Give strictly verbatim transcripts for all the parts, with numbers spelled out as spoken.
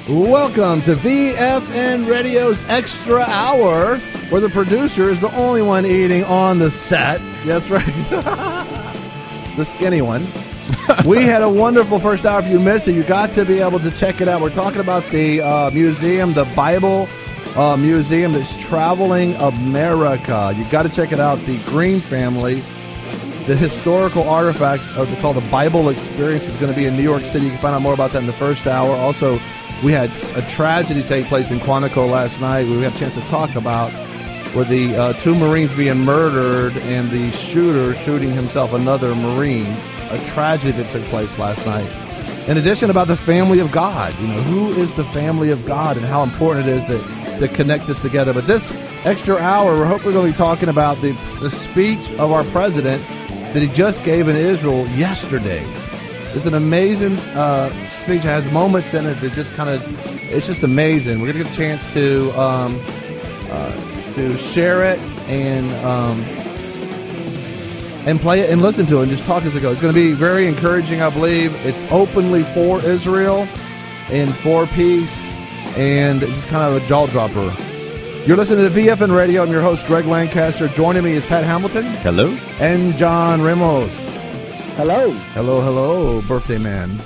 Welcome to V F N Radio's Extra Hour, where the producer is the only one eating on the set. That's right. The skinny one. We had a wonderful first hour. If you missed it, you got to be able to check it out. We're talking about the uh, museum, the Bible uh, Museum that's traveling America. You got to check it out. The Green family, the historical artifacts of the, called the Bible Experience, is going to be in New York City. You can find out more about that in the first hour. Also, we had a tragedy take place in Quantico last night. We had a chance to talk about where the uh, two Marines being murdered and the shooter shooting himself, another Marine. A tragedy that took place last night. In addition, about the family of God. You know, who is the family of God and how important it is to, to connect this together. But this extra hour, we're hopefully going to be talking about the, the speech of our president that he just gave in Israel yesterday. It's an amazing uh, speech. It has moments in it that just kind of, it's just amazing. We're going to get a chance to um, uh, to share it and um, and play it and listen to it and just talk as it goes. It's going to be very encouraging, I believe. It's openly for Israel and for peace, and it's just kind of a jaw dropper. You're listening to V F N Radio. I'm your host, Greg Lancaster. Joining me is Pat Hamilton. Hello. And John Ramos. Hello. Hello, hello, birthday man.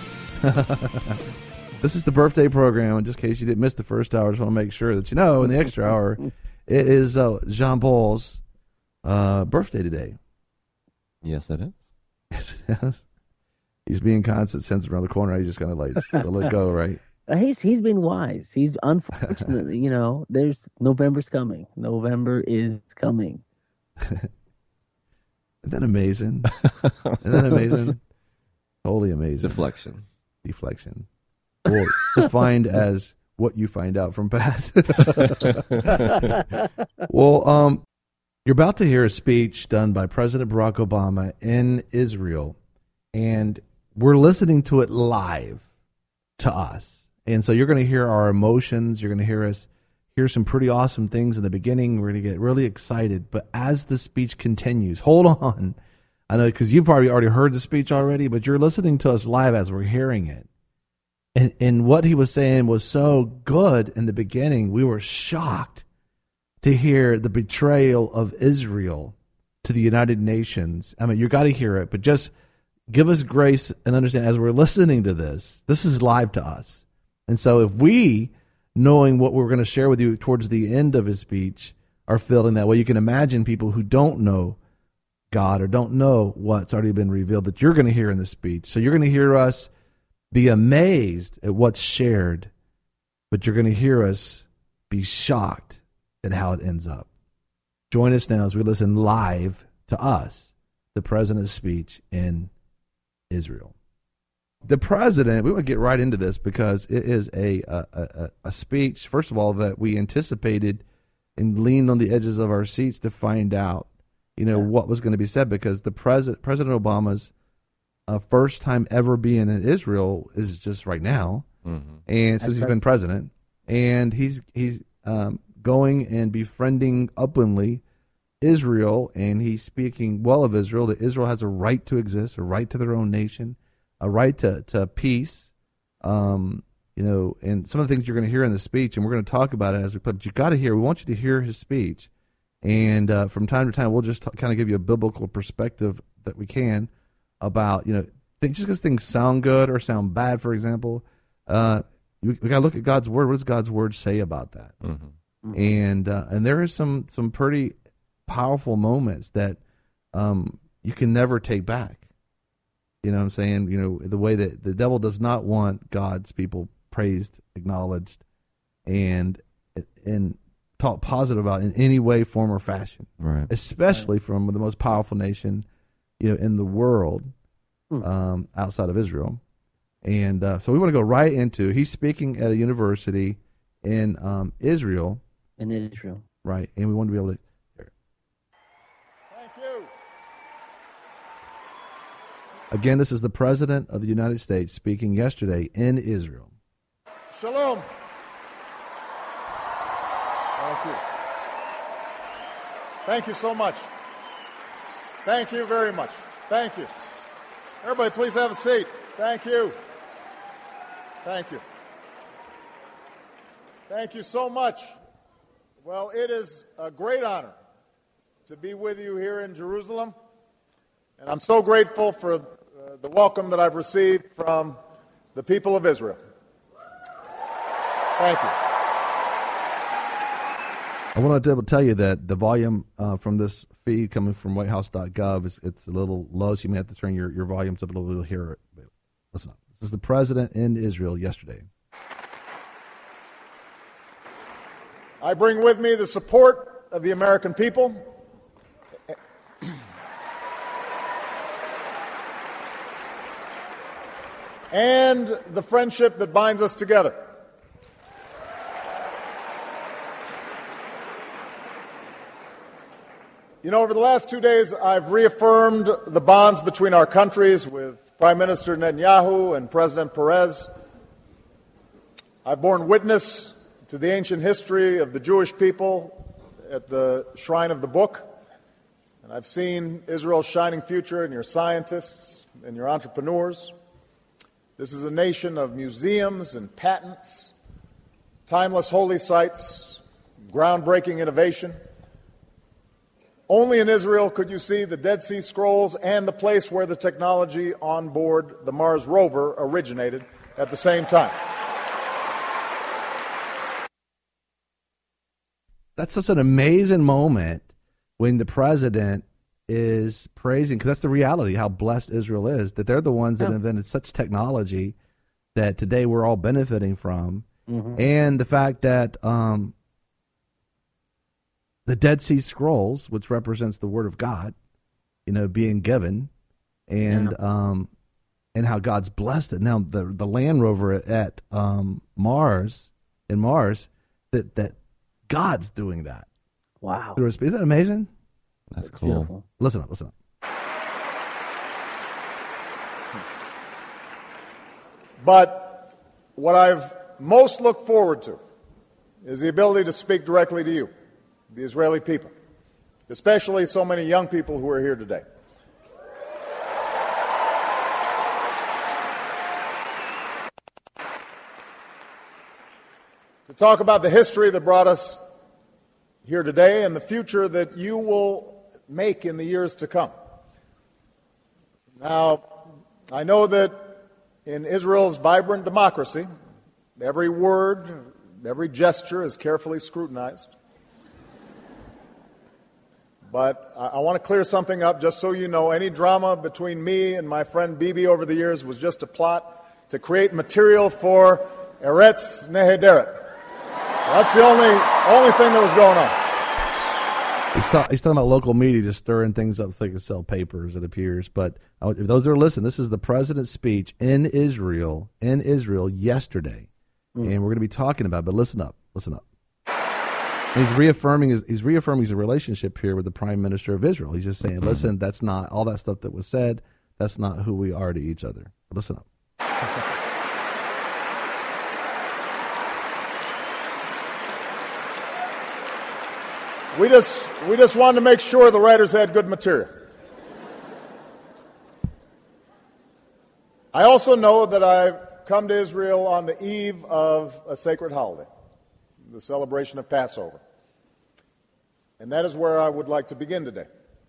This is the birthday program. And just in case you didn't miss the first hour, I just want to make sure that you know in the extra hour, it is uh, Jean Paul's uh, birthday today. Yes, it is. Yes, it is. He's being constant sense around the corner. He's just going to like let it go, right? Uh, he's he's been wise. He's unfortunately, you know, there's November's coming. November is coming. Isn't that amazing? Isn't that amazing? Totally amazing. Deflection. Deflection. Or defined as what you find out from Pat. Well, um, you're about to hear a speech done by President Barack Obama in Israel, and we're listening to it live to us. And so you're going to hear our emotions. You're going to hear us hear some pretty awesome things in the beginning. We're going to get really excited. But as the speech continues, hold on. I know because you've probably already heard the speech already, but you're listening to us live as we're hearing it. And, and what he was saying was so good in the beginning. We were shocked to hear the betrayal of Israel to the United Nations. I mean, you got to hear it, but just give us grace and understand as we're listening to this, this is live to us. And so if we, knowing what we're going to share with you towards the end of his speech, are feeling that way, you can imagine people who don't know God or don't know what's already been revealed that you're going to hear in the speech. So you're going to hear us be amazed at what's shared, but you're going to hear us be shocked at how it ends up. Join us now as we listen live to us, the president's speech in Israel. The president, we want to get right into this because it is a, a, a, a speech, first of all, that we anticipated and leaned on the edges of our seats to find out, you know, what was going to be said, because the president, President Obama's uh, first time ever being in Israel is just right now, mm-hmm. and since That's he's right. been president, and he's he's um, going and befriending openly Israel, and he's speaking well of Israel, that Israel has a right to exist, a right to their own nation, a right to, to peace, um, you know, and some of the things you're going to hear in the speech, and we're going to talk about it as we play, but you got to hear, we want you to hear his speech, and uh, from time to time, we'll just t- kind of give you a biblical perspective that we can about, you know, think, just because things sound good or sound bad, for example, uh, we, we got to look at God's word. What does God's word say about that? Mm-hmm. Mm-hmm. And uh, and there is some, some pretty powerful moments that um, you can never take back. You know what I'm saying? You know, the way that the devil does not want God's people praised, acknowledged, and and talked positive about in any way, form, or fashion. Right. Especially right. from the most powerful nation, you know, in the world, hmm. um, outside of Israel. And uh, so we want to go right into, he's speaking at a university in um, Israel. In Israel. Right. And we want to be able to. Thank you. Again, this is the President of the United States speaking yesterday in Israel. Shalom. Thank you. Thank you so much. Thank you very much. Thank you. Everybody, please have a seat. Thank you. Thank you. Thank you so much. Well, it is a great honor to be with you here in Jerusalem, and I'm so grateful for uh, the welcome that I've received from the people of Israel. Thank you. I wanted to tell you that the volume uh, from this feed coming from white house dot gov is it's a little low, so you may have to turn your, your volumes up a little bit to hear it. But listen up. This is the president in Israel yesterday. I bring with me the support of the American people and the friendship that binds us together. You know, over the last two days, I've reaffirmed the bonds between our countries with Prime Minister Netanyahu and President Perez. I've borne witness to the ancient history of the Jewish people at the Shrine of the Book, and I've seen Israel's shining future in your scientists and your entrepreneurs. This is a nation of museums and patents, timeless holy sites, groundbreaking innovation. Only in Israel could you see the Dead Sea Scrolls and the place where the technology on board the Mars rover originated at the same time. That's such an amazing moment when the president is praising, because that's the reality, how blessed Israel is, that they're the ones that Yeah. invented such technology that today we're all benefiting from. Mm-hmm. And the fact that um, the Dead Sea Scrolls, which represents the Word of God, you know, being given, and Yeah. um, and how God's blessed it. Now, the the Land Rover at um, Mars, in Mars, that that God's doing that. Wow. Through his, isn't that amazing? That's, That's cool. beautiful. Listen up, listen up. But what I've most looked forward to is the ability to speak directly to you, the Israeli people, especially so many young people who are here today. To talk about the history that brought us here today and the future that you will make in the years to come. Now, I know that in Israel's vibrant democracy, every word, every gesture is carefully scrutinized. But I, I want to clear something up just so you know. Any drama between me and my friend Bibi over the years was just a plot to create material for Eretz Nehederet. That's the only only thing that was going on. He's, talk, he's talking about local media just stirring things up so they can sell papers, it appears. But uh, if those are listening, this is the president's speech in Israel, in Israel yesterday. Mm. And we're going to be talking about it, but listen up, listen up. And he's reaffirming his, he's reaffirming his relationship here with the Prime Minister of Israel. He's just saying, listen, that's not, all that stuff that was said, that's not who we are to each other. But listen up. We just, we just wanted to make sure the writers had good material. I also know that I've come to Israel on the eve of a sacred holiday, the celebration of Passover. And that is where I would like to begin today.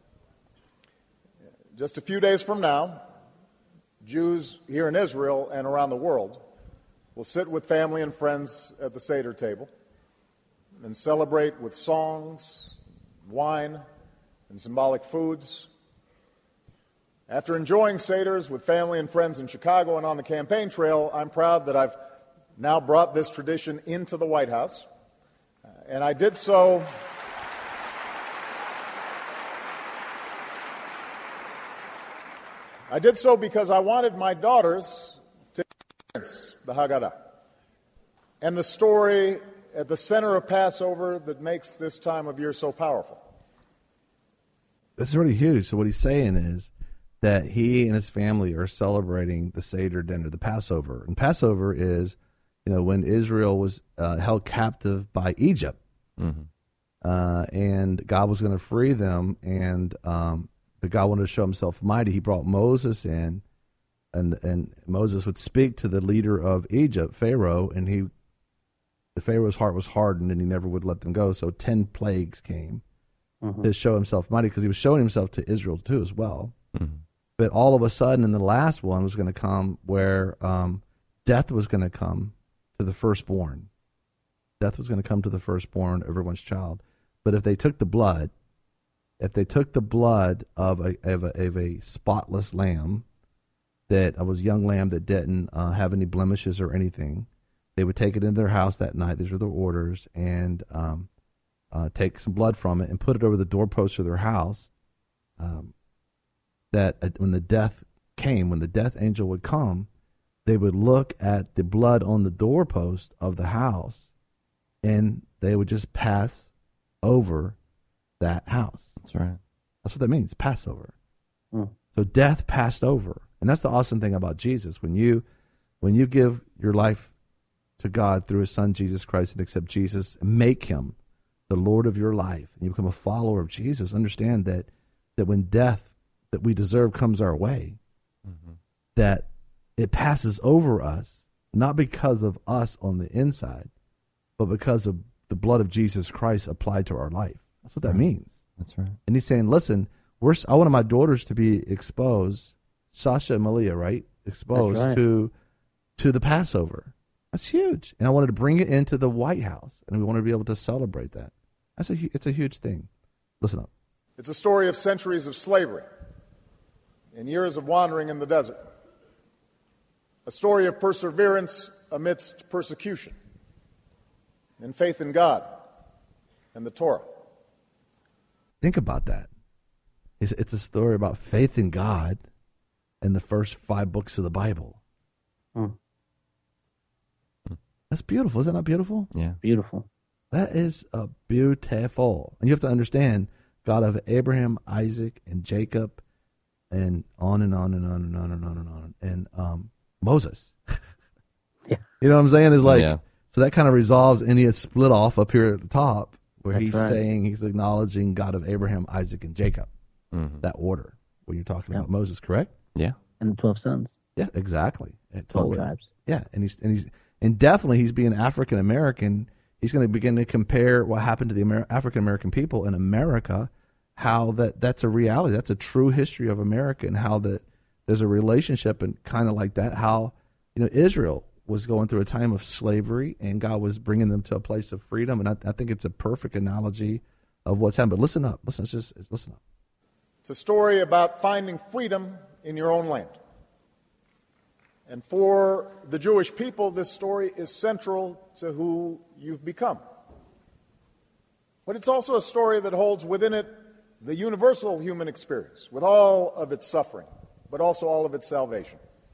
Just a few days from now, Jews here in Israel and around the world will sit with family and friends at the Seder table and celebrate with songs, wine, and symbolic foods. After enjoying Seders with family and friends in Chicago and on the campaign trail, I'm proud that I've now brought this tradition into the White House. And I did so I did so because I wanted my daughters to experience the Haggadah and the story at the center of Passover that makes this time of year so powerful. That's really huge. So what he's saying is that he and his family are celebrating the Seder dinner, the Passover. And Passover is, you know, when Israel was uh, held captive by Egypt. Mm-hmm. Uh, and God was going to free them, and um, but God wanted to show himself mighty. He brought Moses in, and and Moses would speak to the leader of Egypt, Pharaoh, and he the Pharaoh's heart was hardened and he never would let them go. So ten plagues came Mhm. to show himself mighty, because he was showing himself to Israel too as well. Mm-hmm. But all of a sudden, in the last one was going to come where um, death was going to come to the firstborn. Death was going to come to the firstborn, everyone's child. But if they took the blood, if they took the blood of a of a, of a spotless lamb, that was a young lamb that didn't uh, have any blemishes or anything, they would take it into their house that night. These were their orders, and um, uh, take some blood from it and put it over the doorpost of their house. Um, that uh, when the death came, when the death angel would come, they would look at the blood on the doorpost of the house, and they would just pass over that house. That's right. That's what that means, Passover. Mm. So death passed over. And that's the awesome thing about Jesus. When you when you give your life to God through his son Jesus Christ and accept Jesus and make him the Lord of your life, and you become a follower of Jesus, understand that that when death that we deserve comes our way, mm-hmm. that it passes over us, not because of us on the inside, but because of the blood of Jesus Christ applied to our life. That's what that right. means. That's right. And he's saying, listen, we're, I wanted my daughters to be exposed, Sasha and Malia, right? Exposed right. to to the Passover. That's huge. And I wanted to bring it into the White House, and we wanted to be able to celebrate that. That's a It's a huge thing. Listen up. It's a story of centuries of slavery and years of wandering in the desert. A story of perseverance amidst persecution and faith in God and the Torah. Think about that. It's, it's a story about faith in God and the first five books of the Bible. Mm. That's beautiful. Isn't that beautiful? Yeah. Beautiful. That is a beautiful. And you have to understand, God of Abraham, Isaac, and Jacob, and on and on and on and on and on and on. And um, Moses. Yeah. You know what I'm saying? Is like, Yeah. so that kind of resolves, and he had split off up here at the top where That's he's right. saying, he's acknowledging God of Abraham, Isaac, and Jacob. Mm-hmm. That order when you're talking Yeah. about Moses, correct? Yeah. And the twelve sons. Yeah, exactly. Yeah, twelve totally. tribes. Yeah, and he's and he's and definitely he's being African American. He's going to begin to compare what happened to the Amer- African American people in America, how that that's a reality. That's a true history of America, and how that there's a relationship and kind of like that. How you know Israel was going through a time of slavery, and God was bringing them to a place of freedom. And I, I think it's a perfect analogy of what's happened. But listen up, listen, it's just listen up. It's a story about finding freedom in your own land. And for the Jewish people, this story is central to who you've become. But it's also a story that holds within it the universal human experience, with all of its suffering, but also all of its salvation.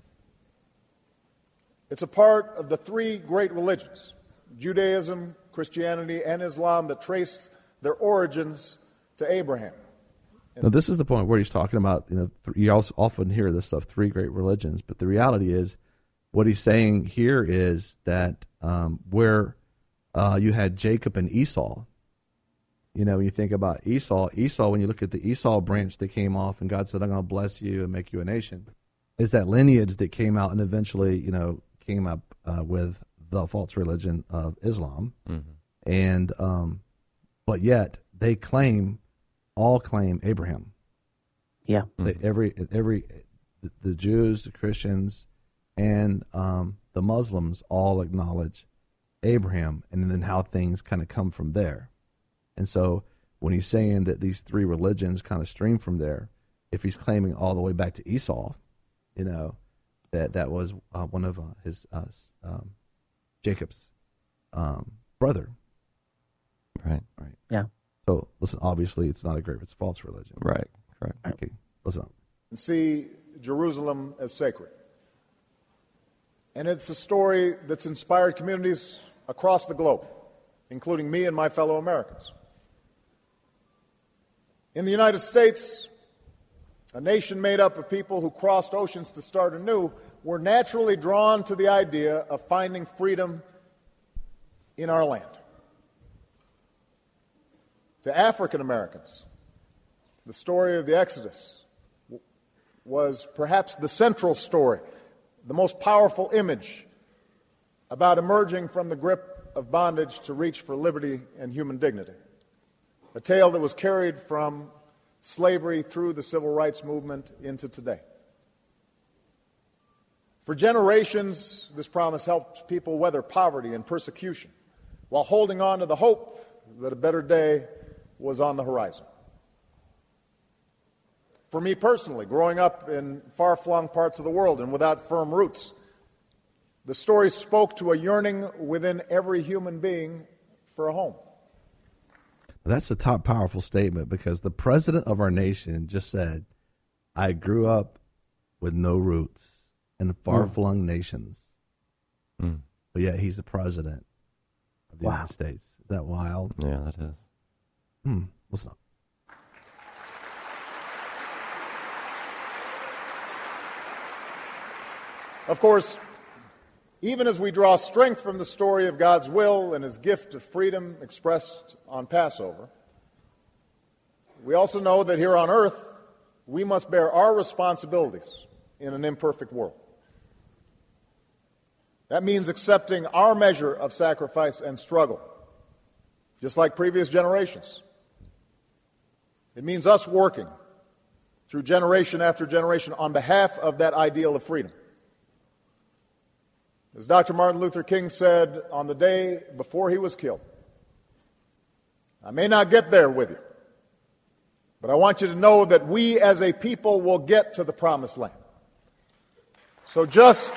It's a part of the three great religions, Judaism, Christianity, and Islam, that trace their origins to Abraham. Now, this is the point where he's talking about, you know, th- you also often hear this stuff, three great religions, but the reality is what he's saying here is that um, where uh, you had Jacob and Esau, you know, when you think about Esau, Esau, when you look at the Esau branch that came off and God said, I'm going to bless you and make you a nation, is that lineage that came out and eventually, you know, came up uh, with the false religion of Islam. Mm-hmm. And, um, but yet they claim, all claim Abraham. Yeah. They, every every the, the Jews, the Christians, and um, the Muslims all acknowledge Abraham, and then how things kind of come from there. And so when he's saying that these three religions kind of stream from there, if he's claiming all the way back to Esau, you know, that that was uh, one of uh, his uh, um, Jacob's um, brother. Right. Right. Yeah. So listen, obviously it's not a great, it's a false religion. Right. Correct. Okay, listen up. And see Jerusalem as sacred. And it's a story that's inspired communities across the globe, including me and my fellow Americans. In the United States, a nation made up of people who crossed oceans to start anew, were naturally drawn to the idea of finding freedom in our land. To African Americans, the story of the Exodus was perhaps the central story, the most powerful image about emerging from the grip of bondage to reach for liberty and human dignity, a tale that was carried from slavery through the civil rights movement into today. For generations, this promise helped people weather poverty and persecution while holding on to the hope that a better day was on the horizon. For me personally, growing up in far-flung parts of the world and without firm roots, the story spoke to a yearning within every human being for a home. That's a top powerful statement, because the president of our nation just said, I grew up with no roots in far-flung mm. nations. Mm. But yet he's the president of the wow. United States. Is that wild? Yeah, that is. Hmm. Listen up. Of course, even as we draw strength from the story of God's will and his gift of freedom expressed on Passover, we also know that here on earth, we must bear our responsibilities in an imperfect world. That means accepting our measure of sacrifice and struggle, just like previous generations. It means us working through generation after generation on behalf of that ideal of freedom. As Doctor Martin Luther King said on the day before he was killed, I may not get there with you, but I want you to know that we as a people will get to the promised land. So just...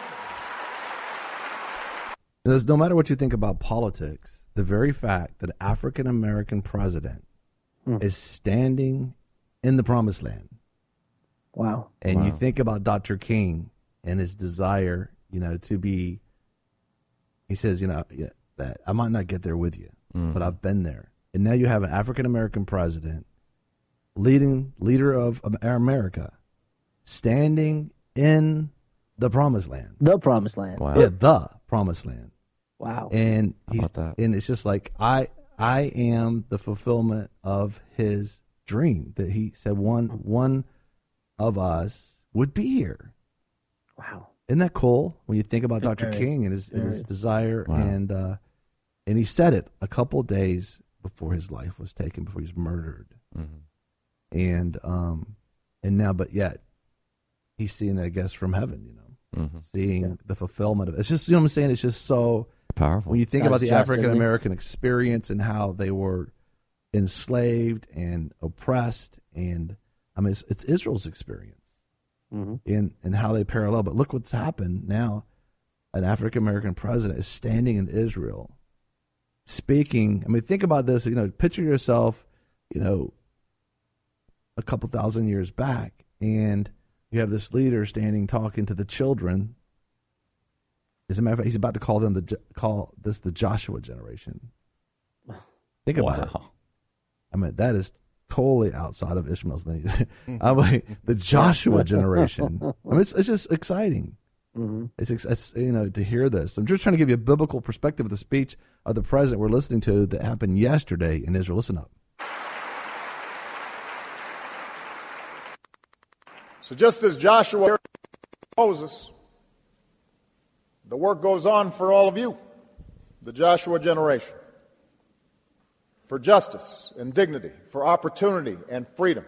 No matter what you think about politics, the very fact that an African-American president mm. is standing in the promised land. Wow. And wow. you think about Doctor King and his desire, you know, to be, he says, you know, yeah, that I might not get there with you, mm. but I've been there. And now you have an African-American president, leading leader of America, standing in the promised land. The promised land. Wow. Yeah, the promised land. Wow. And he's, How about that? And it's just like, I I am the fulfillment of his dream that he said one one of us would be here. Wow. Isn't that cool when you think about Very, Doctor King and his, and his desire? Wow. And uh, and he said it a couple days before his life was taken, before he was murdered. Mm-hmm. And um and now, but yet he's seeing it, I guess, from heaven, you know, mm-hmm. seeing yeah. the fulfillment of it. It's just, you know what I'm saying? It's just so powerful. When you think God's about the just, African American experience and how they were enslaved and oppressed, and I mean, it's, it's Israel's experience mm-hmm. in and how they parallel. But look what's happened now. An African American president is standing in Israel, speaking. I mean, think about this. You know, picture yourself, you know, a couple thousand years back, and you have this leader standing talking to the children. As a matter of fact, he's about to call them the call this the Joshua generation. Think about wow. it. I mean, that is totally outside of Ishmael's lineage. I'm like the Joshua generation. I mean, it's, it's just exciting. Mm-hmm. It's, it's you know to hear this. I'm just trying to give you a biblical perspective of the speech of the president we're listening to that happened yesterday in Israel. Listen up. So just as Joshua Moses, the work goes on for all of you, the Joshua generation, for justice and dignity, for opportunity and freedom.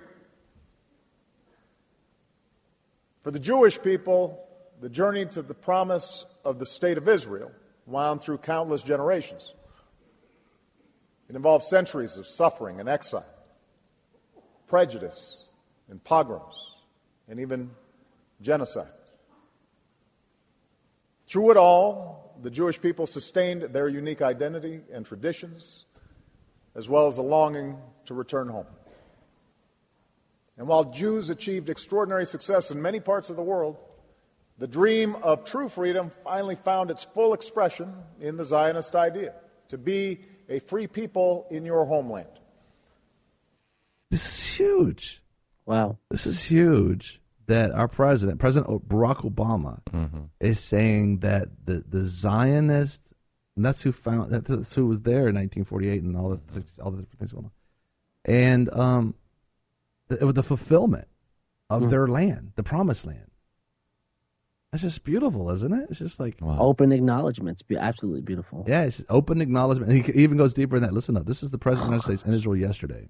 For the Jewish people, the journey to the promise of the state of Israel wound through countless generations. It involved centuries of suffering and exile, prejudice and pogroms, and even genocide. Through it all, the Jewish people sustained their unique identity and traditions, as well as a longing to return home. And while Jews achieved extraordinary success in many parts of the world, the dream of true freedom finally found its full expression in the Zionist idea, to be a free people in your homeland. This is huge. Wow. This is huge. That our president, President Barack Obama, mm-hmm. is saying that the, the Zionist, and that's who found, that's who was there in nineteen forty-eight and all the all the different things going on, and um, the, the fulfillment of mm-hmm. their land, the promised land. That's just beautiful, isn't it? It's just like, Wow. Open acknowledgments. Be absolutely beautiful. yeah, it's just open acknowledgement. And he even goes deeper in that. Listen up. This is the President of the United States in Israel yesterday.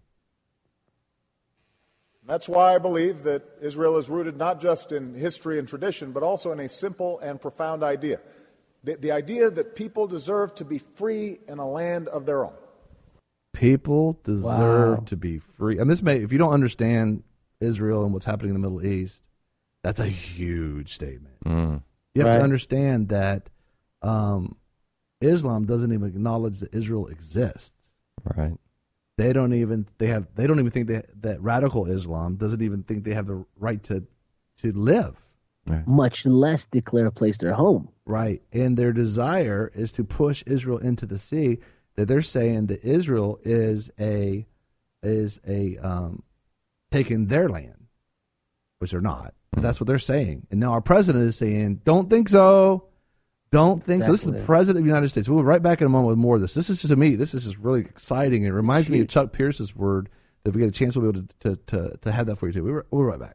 That's why I believe that Israel is rooted not just in history and tradition, but also in a simple and profound idea. The, the idea that people deserve to be free in a land of their own. People deserve Wow. to be free. And this may, if you don't understand Israel and what's happening in the Middle East, that's a huge statement. Mm. You have Right. to understand that um, Islam doesn't even acknowledge that Israel exists. Right. They don't even they have they don't even think that that radical Islam doesn't even think they have the right to to live. Right. Much less declare a place their home. Right. And their desire is to push Israel into the sea. That they're saying that Israel is a is a um, taking their land, which they're not. But that's what they're saying. And now our president is saying, "Don't think so. Don't think so." This is the Exactly. president of the United States. We'll be right back in a moment with more of this. This is just to me. This is just really exciting. It reminds me of Huge. Chuck Pierce's word. That if we get a chance, we'll be able to to to, to have that for you too. We'll, we'll be right back.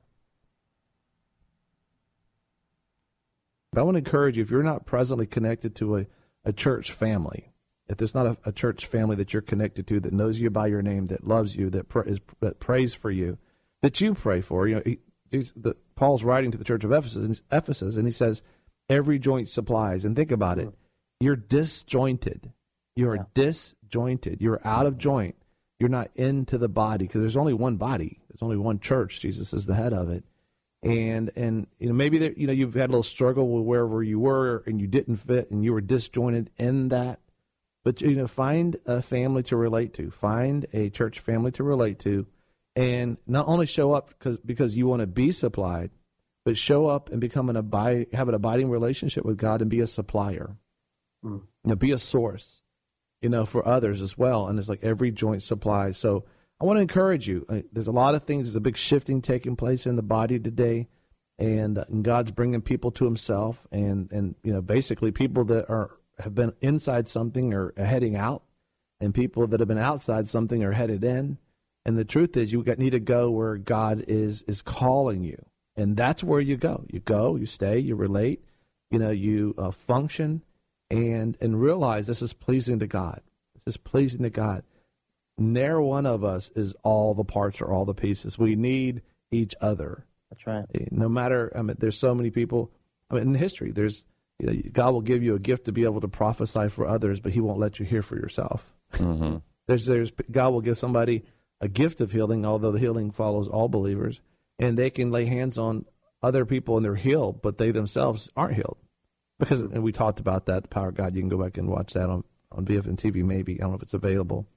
But I want to encourage you, if you're not presently connected to a, a church family, if there's not a, a church family that you're connected to that knows you by your name, that loves you, that, pr- is, that prays for you, that you pray for, you know, he, he's the, Paul's writing to the church of Ephesus, and, Ephesus, and he says, every joint supplies. And think about it. You're disjointed. You are Yeah. disjointed. You're out of joint. You're not into the body because there's only one body. There's only one church. Jesus is the head of it. And, and you know, maybe there, you know, you've had a little struggle with wherever you were and you didn't fit and you were disjointed in that. But, you know, find a family to relate to. Find a church family to relate to. And not only show up because because you want to be supplied, but show up and become an abide, have an abiding relationship with God and be a supplier. Mm. You know, be a source, you know, for others as well. And it's like every joint supplies. So I want to encourage you. Uh, There's a lot of things. There's a big shifting taking place in the body today. And, uh, and God's bringing people to himself. And, and, you know, basically people that are have been inside something are heading out. And people that have been outside something are headed in. And the truth is you got, need to go where God is is calling you. And that's where you go. You go, you stay, you relate, you know, you uh, function, and and realize this is pleasing to God. This is pleasing to God. Ne'er one of us is all the parts or all the pieces. We need each other. That's right. No matter, I mean, there's so many people. I mean, in history, there's, you know, God will give you a gift to be able to prophesy for others, but he won't let you hear for yourself. Mm-hmm. There's, there's, God will give somebody a gift of healing, although the healing follows all believers, and they can lay hands on other people and they're healed, but they themselves aren't healed. Because, and we talked about that, the power of God. You can go back and watch that on, on B F N T V maybe. I don't know if it's available.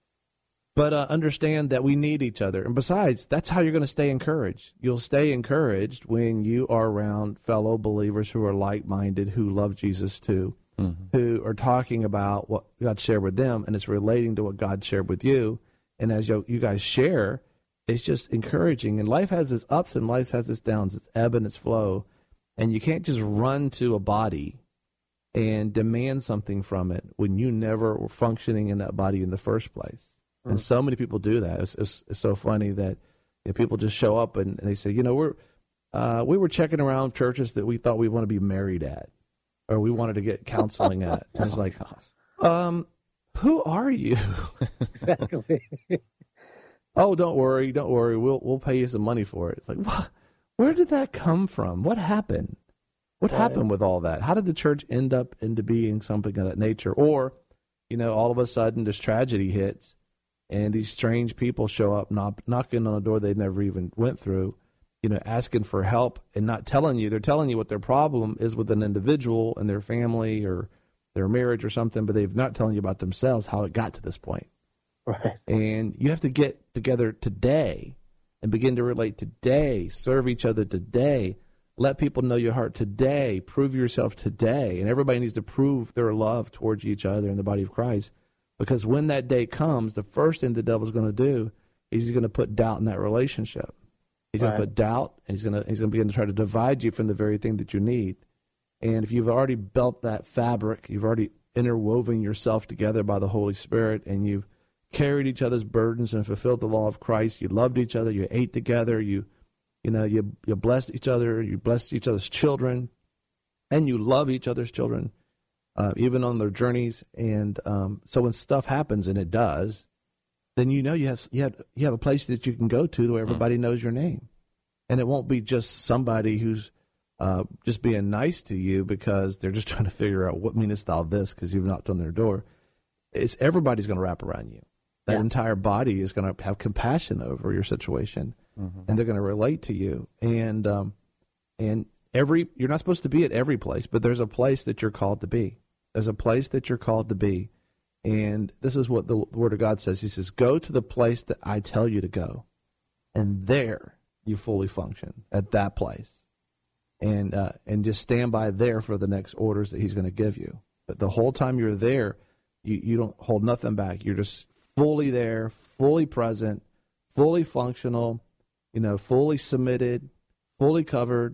But uh, understand that we need each other. And besides, that's how you're going to stay encouraged. You'll stay encouraged when you are around fellow believers who are like-minded, who love Jesus too, mm-hmm. who are talking about what God shared with them, and it's relating to what God shared with you. And as you, you guys share, it's just encouraging. And life has its ups and life has its downs. It's ebb and its flow. And you can't just run to a body and demand something from it when you never were functioning in that body in the first place. Mm. And so many people do that. It's, it's, it's so funny that, you know, people just show up and, and they say, you know, we're uh, we were checking around churches that we thought we want to be married at, or we wanted to get counseling at. And it's like, um, who are you? Exactly. Oh, don't worry, don't worry. We'll we'll pay you some money for it. It's like, what? Where did that come from? What happened? What Right. happened with all that? How did the church end up into being something of that nature? Or, you know, all of a sudden this tragedy hits, and these strange people show up, knock, knocking on a door they never even went through, you know, asking for help and not telling you. They're telling you what their problem is with an individual and their family or their marriage or something, but they've not telling you about themselves, how it got to this point. Right. And you have to get together today and begin to relate today, serve each other today, let people know your heart today, prove yourself today. And everybody needs to prove their love towards each other in the body of Christ. Because when that day comes, the first thing the devil's going to do is he's going to put doubt in that relationship. He's Right. going to put doubt, and he's going to he's going to begin to try to divide you from the very thing that you need. And if you've already built that fabric, you've already interwoven yourself together by the Holy Spirit, and you've carried each other's burdens and fulfilled the law of Christ. You loved each other. You ate together. You, you know, you you blessed each other. You blessed each other's children. and you love each other's children, uh, even on their journeys. And um, so when stuff happens, and it does, then you know you have you have you have a place that you can go to where everybody knows your name, and it won't be just somebody who's uh, just being nice to you because they're just trying to figure out what meanest thou this because you've knocked on their door. It's everybody's going to wrap around you. That yeah. entire body is going to have compassion over your situation, mm-hmm. and they're going to relate to you. And um, and every you're not supposed to be at every place, but there's a place that you're called to be. There's a place that you're called to be. And this is what the Word of God says. He says, go to the place that I tell you to go, and there you fully function at that place. And uh, and just stand by there for the next orders that he's going to give you. But the whole time you're there, you, you don't hold nothing back. You're just fully there, fully present, fully functional, you know, fully submitted, fully covered.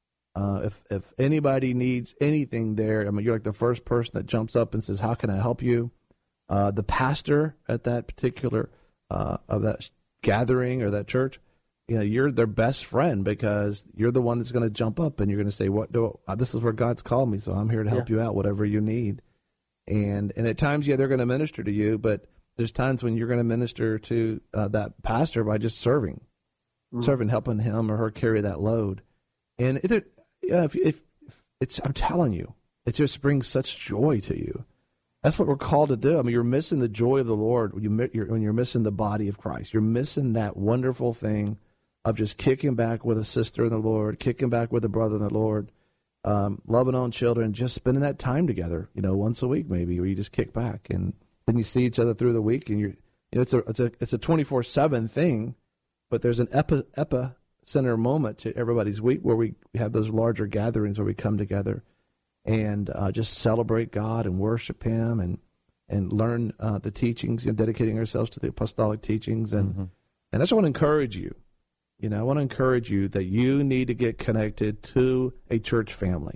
Uh, if if anybody needs anything there, I mean, you're like the first person that jumps up and says, how can I help you? Uh, the pastor at that particular uh, of that gathering or that church, you know, you're their best friend because you're the one that's going to jump up and you're going to say, "What do uh, this is where God's called me, so I'm here to help yeah. you out, whatever you need." And and at times, yeah, they're going to minister to you, but there's times when you're going to minister to uh, that pastor by just serving, mm. serving, helping him or her carry that load. And if, it, yeah, if, if, if it's, I'm telling you, it just brings such joy to you. That's what we're called to do. I mean, you're missing the joy of the Lord when, you, you're, when you're missing the body of Christ. You're missing that wonderful thing of just kicking back with a sister in the Lord, kicking back with a brother in the Lord, um, loving on children, just spending that time together, you know, once a week maybe, where you just kick back. And then you see each other through the week, and you're, you know, it's a it's a it's a twenty-four seven thing, but there's an epi, epicenter moment to everybody's week where we have those larger gatherings where we come together and uh, just celebrate God and worship Him and and learn uh, the teachings, you know, dedicating ourselves to the apostolic teachings. And mm-hmm. and I just want to encourage you. You know, I want to encourage you that you need to get connected to a church family.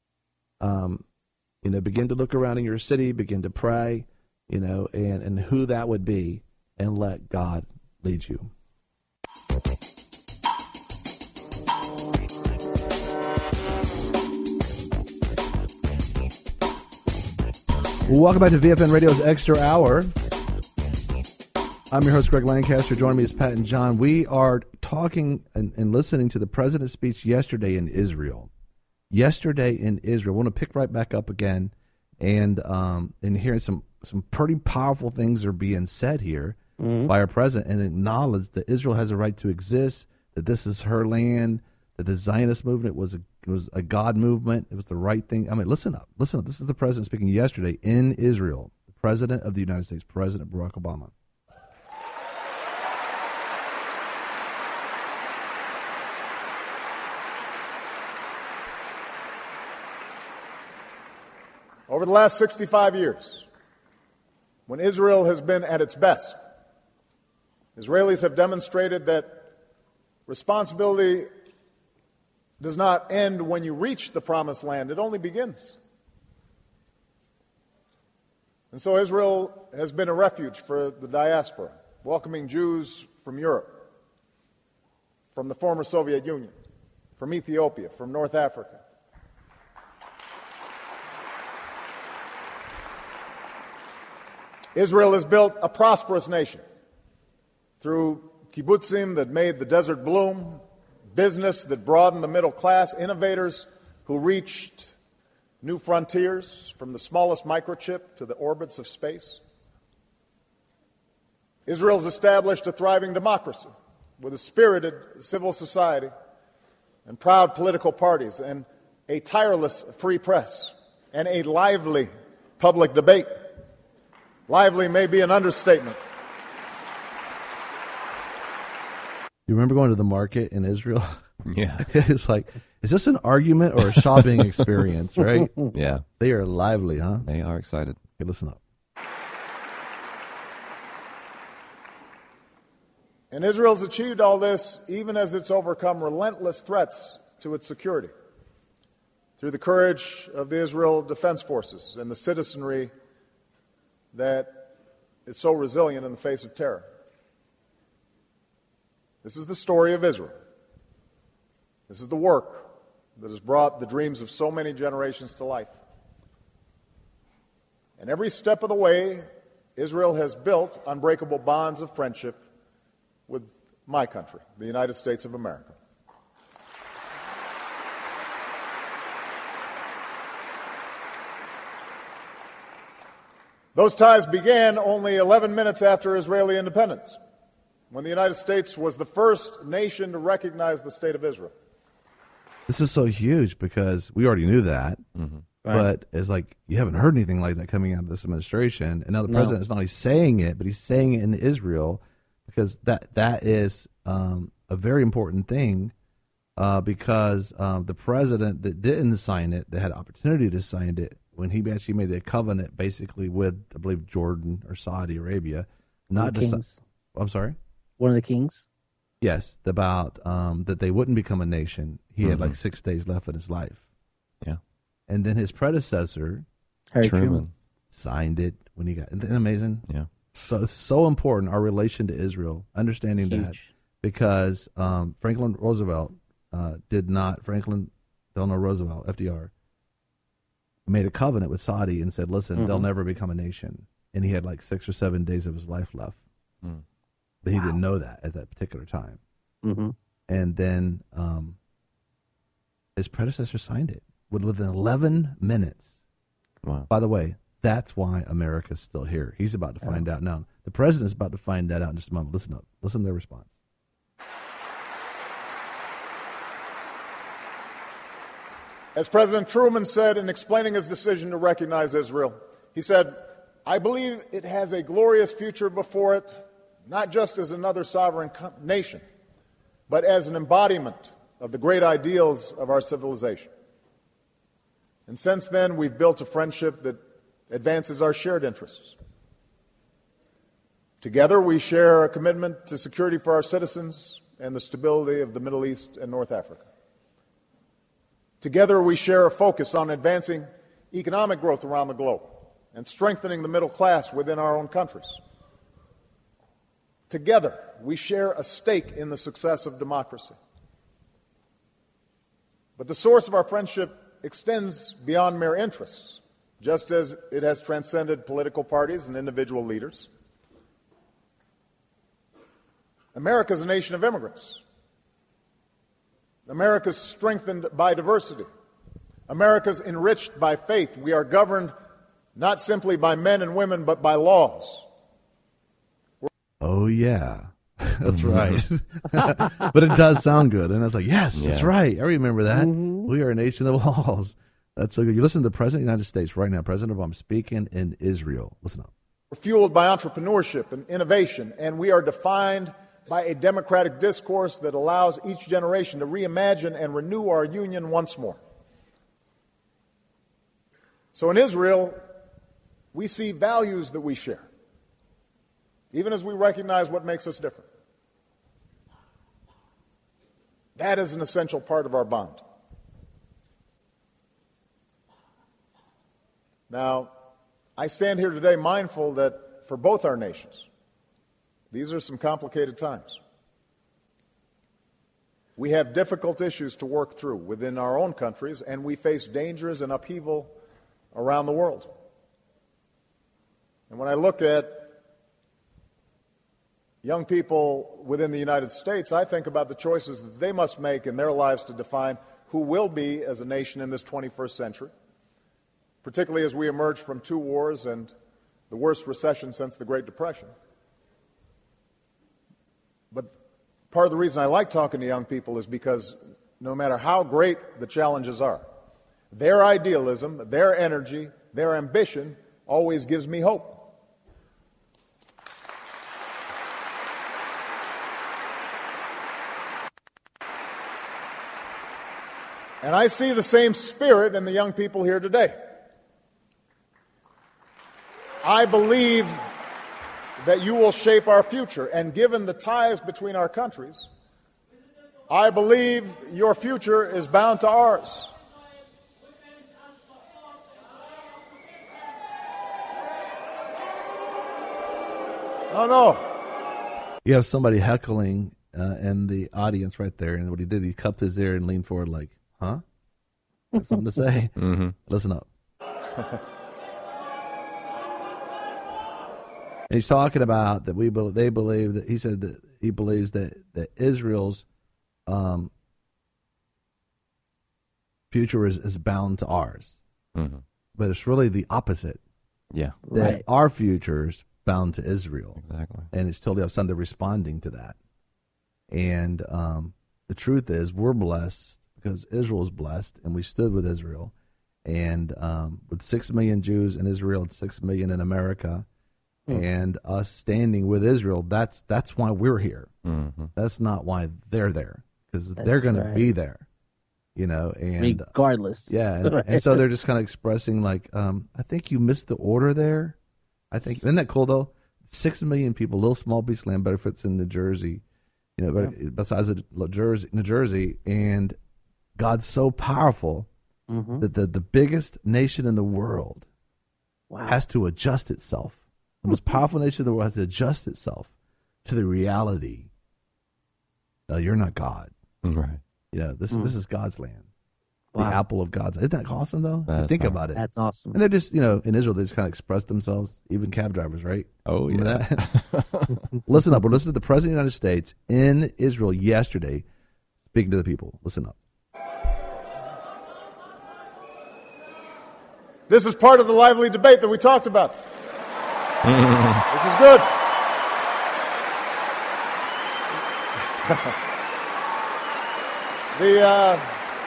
Um, you know, begin to look around in your city, begin to pray, you know, and, and who that would be, and let God lead you. Welcome back to V F N Radio's Extra Hour. I'm your host, Greg Lancaster. Joining me is Pat and John. We are talking and, and listening to the president's speech yesterday in Israel. Yesterday in Israel. I want to pick right back up again and um, and hearing some, some pretty powerful things are being said here mm-hmm. by our president, and acknowledge that Israel has a right to exist, that this is her land, that the Zionist movement was a, was a God movement. It was the right thing. I mean, listen up. Listen up. This is the president speaking yesterday in Israel, the president of the United States, President Barack Obama. Over the last sixty-five years, when Israel has been at its best, Israelis have demonstrated that responsibility does not end when you reach the promised land. It only begins. And so Israel has been a refuge for the diaspora, welcoming Jews from Europe, from the former Soviet Union, from Ethiopia, from North Africa. Israel has built a prosperous nation through kibbutzim that made the desert bloom, business that broadened the middle class, innovators who reached new frontiers from the smallest microchip to the orbits of space. Israel's established a thriving democracy with a spirited civil society and proud political parties and a tireless free press and a lively public debate. Lively may be an understatement. You remember going to the market in Israel? Yeah. It's like, is this an argument or a shopping experience, right? Yeah. They are lively, huh? They are excited. Okay, listen up. And Israel's achieved all this even as it's overcome relentless threats to its security through the courage of the Israel Defense Forces and the citizenry that is so resilient in the face of terror. This is the story of Israel. This is the work that has brought the dreams of so many generations to life. And every step of the way, Israel has built unbreakable bonds of friendship with my country, the United States of America. Those ties began only eleven minutes after Israeli independence, when the United States was the first nation to recognize the State of Israel. This is so huge because we already knew that, Mm-hmm. Right. but it's like you haven't heard anything like that coming out of this administration. And now the No. president is not only saying it, but he's saying it in Israel because that that is um, a very important thing uh, because um, the president that didn't sign it, that had opportunity to sign it, when he actually made a covenant basically with, I believe, Jordan or Saudi Arabia, not the to si- kings. I'm sorry? One of the kings. Yes, about um, that they wouldn't become a nation. He had Mhm. like six days left in his life. Yeah. And then his predecessor Harry Truman. Truman. signed it when he got. Isn't that amazing? Yeah. So it's so important, our relation to Israel, understanding that, Huge. because um, Franklin Roosevelt uh, did not, Franklin Delano Roosevelt, F D R, made a covenant with Saudi and said, listen, they'll Mhm. never become a nation. And he had like six or seven days of his life left. Mm. But he Wow. didn't know that at that particular time. Mm-hmm. And then um, his predecessor signed it with- within eleven minutes. Wow. By the way, that's why America's still here. He's about to find out now. The president's about to find that out in just a moment. Listen up. Listen to their response. As President Truman said in explaining his decision to recognize Israel, he said, I believe it has a glorious future before it, not just as another sovereign co- nation, but as an embodiment of the great ideals of our civilization. And since then, we've built a friendship that advances our shared interests. Together, we share a commitment to security for our citizens and the stability of the Middle East and North Africa. Together, we share a focus on advancing economic growth around the globe and strengthening the middle class within our own countries. Together, we share a stake in the success of democracy. But the source of our friendship extends beyond mere interests, just as it has transcended political parties and individual leaders. America is a nation of immigrants. America's strengthened by diversity. America's enriched by faith. We are governed not simply by men and women, but by laws. Oh, yeah. That's right. But it does sound good. And I was like, yes, that's Yeah. right. I remember that. Mhm. We are a nation of laws. That's so good. You listen to the President of the United States right now, President Obama, speaking in Israel. Listen up. We're fueled by entrepreneurship and innovation, and we are defined by a democratic discourse that allows each generation to reimagine and renew our union once more. So in Israel, we see values that we share, even as we recognize what makes us different. That is an essential part of our bond. Now, I stand here today mindful that for both our nations, these are some complicated times. We have difficult issues to work through within our own countries, and we face dangers and upheaval around the world. And when I look at young people within the United States, I think about the choices that they must make in their lives to define who we'll be as a nation in this twenty-first century, particularly as we emerge from two wars and the worst recession since the Great Depression. But part of the reason I like talking to young people is because no matter how great the challenges are, their idealism, their energy, their ambition always gives me hope. And I see the same spirit in the young people here today. I believe that you will shape our future, and given the ties between our countries, I believe your future is bound to ours. No, no. You have somebody heckling uh, in the audience right there, and what he did, he cupped his ear and leaned forward like, huh? got something to say. Mm-hmm. Listen up. And he's talking about that we be- they believe that he said that he believes that, that Israel's um, future is, is bound to ours. Mm-hmm. But it's really the opposite. Yeah. That Right. our future is bound to Israel. Exactly. And it's totally up Sunday responding to that. And um, the truth is we're blessed because Israel is blessed, and we stood with Israel. And um, with six million Jews in Israel and six million in America, mm. and us standing with Israel, that's that's why we're here. Mm-hmm. That's not why they're there, because they're going right. to be there, you know. And regardless, yeah, and, right. and so they're just kind of expressing like, um, I think you missed the order there. I think isn't that cool though? Six million people, little small piece of land, better fits in New Jersey, you know, but yeah. besides New Jersey, New Jersey, and God's so powerful. Mm-hmm. That the, the biggest nation in the world wow. has to adjust itself. The most powerful nation in the world has to adjust itself to the reality. Uh, you're not God, right? You know, this mm. this is God's land, wow. the apple of God's. Isn't that awesome though? Think awesome. about it. That's awesome. And they're just, you know, in Israel they just kind of express themselves. Even cab drivers, right? Oh yeah. Listen up. We're listening to the President of the United States in Israel yesterday, speaking to the people. Listen up. This is part of the lively debate that we talked about. This is good. the, uh,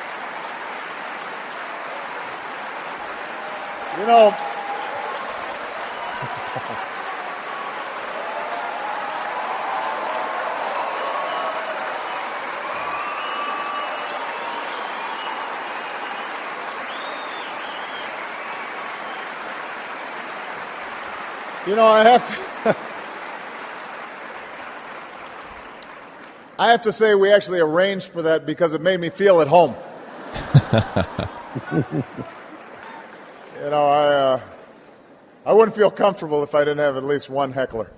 you know, You know, I have to I have to say we actually arranged for that because it made me feel at home. you know, I uh, I wouldn't feel comfortable if I didn't have at least one heckler.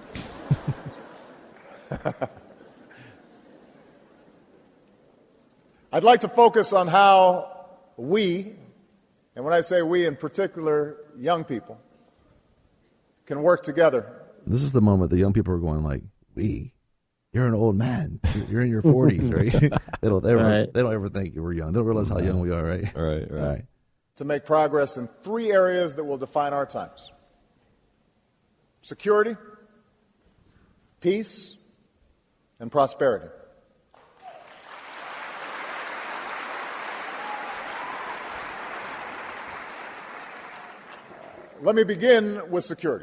I'd like to focus on how we, and when I say we in particular, young people, can work together. This is the moment the young people are going like, we, you're an old man. You're in your forties, right? they, don't ever, right. they don't ever think we're young. They don't realize how young we are, right? Right, right. right. To make progress in three areas that will define our times. Security, peace, and prosperity. Let me begin with security.